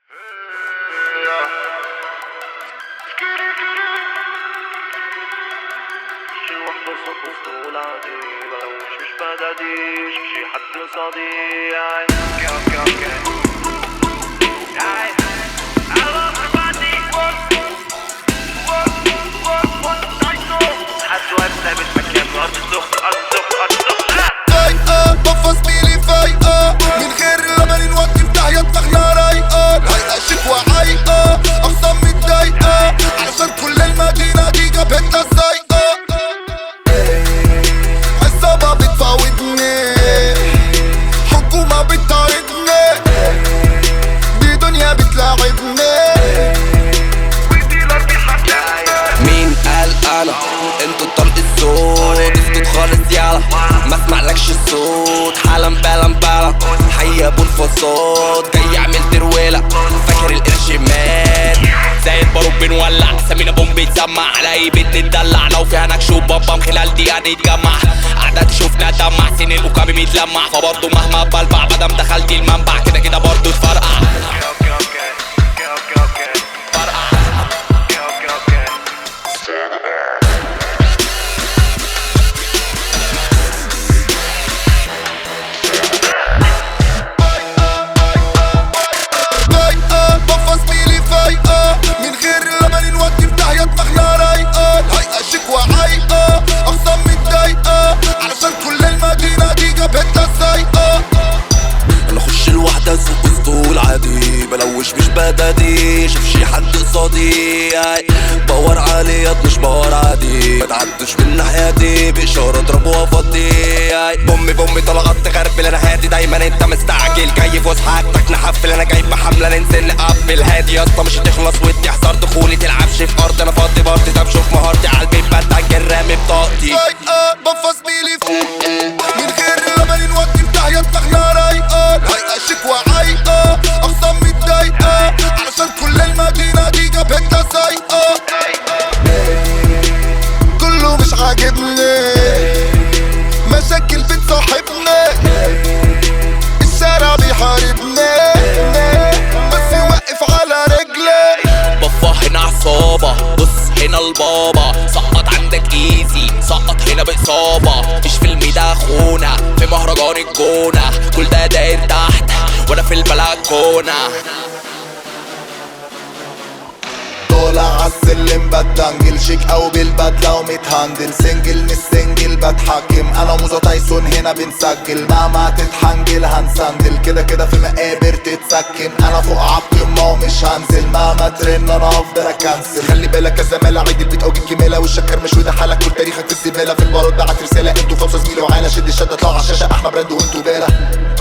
شي وحدة صوت اسطول عادي بلوش مش بداديش شي حد قصادي حد واقف ثابت مكانه بفص بيلي فايقة من غير اللبن نودي بتحيا دماغنا رايقة رايقة شكوى عايقة أقسام متضايقة عشان كل المدينة دي جابتنا السايقة عصابة بتفاوضني حكومة بتطاردني دي دنيا بتلاعبني مين قال انا انتوا طلق الصوت اسكت خالص يالا ما اسمعلكش الصوت حالا بالا حي ابو الفصاد جاي اعمل ترويلة فاكر القرش مات زي الباروك بنولع سمينا بوم بيتسمع على اي بيت نتدلع لو فيها نكش وبابا من خلال دقيقة نتجمع قعدت شوفنا دمع سنين وكابي متلمع فبرضه مهما بلبع مادام دخلت المنبع كده برضه تفرقع من غير اللبن نودي بتحيا دماغنا رايقة رايقة شكوى عايقة أقسام متضايقة علشان كل المدينة دي جابتنا السايقة انا اخش الوحدة سوق اسطول عادي بلوش مش بدادي شوف شي حد قصادي باور عاليات مش باور عادي متعدش من ناحيتي بإشارة اضرب وافضي بومي طلقات تغربل انا هادي دايما انت مستعجل كيف وصحتك نحفل انا جايب حملة ننزل نقفل هادي يا اسطى مش هتخلص ودي احذر دخولي تلعبش في ارض انا فاضي بارتي طب شوف مهارتي عالبيت بتاجر رامي بطاقتي رايقة بفص بيلي من غير اللبن نودي بتحيا دماغنا رايقة رايقة شكوى عايقة أقسام متضايقة علشان كل المدينة دي جابتنا سايقة كله مش عاجبني مشاكل بتصاحبني الشارع بيحاربني بس يوقف على رجلي بفا هنا عصابة بص هنا البابا سقط عندك ايزي سقط هنا بإصابة مش فيلم ده خونا في مهرجان الجونة كل ده داير تحت وانا في البلكونة طالع عالسلم بتدنجل شيك او بالبدلة ومتهندل سنجل مش سنجل بتحكم انا موزة تايسون هنا بنسجل مهما تتحنجل هنسندل كده في مقابر تتسكن انا فوق عالقمة ومش هنزل مهما ترن انا هفضل اكنسل خلي بالك يا زمالة عيد البيت او جيب كمالة والشكر مش وده حالك وتاريخك في الزبالة في البارود بعت رسالة انتوا خمسة زميلة وعالة شد الشدة اطلعوا عالشاشة احنا براند وانتوا بالة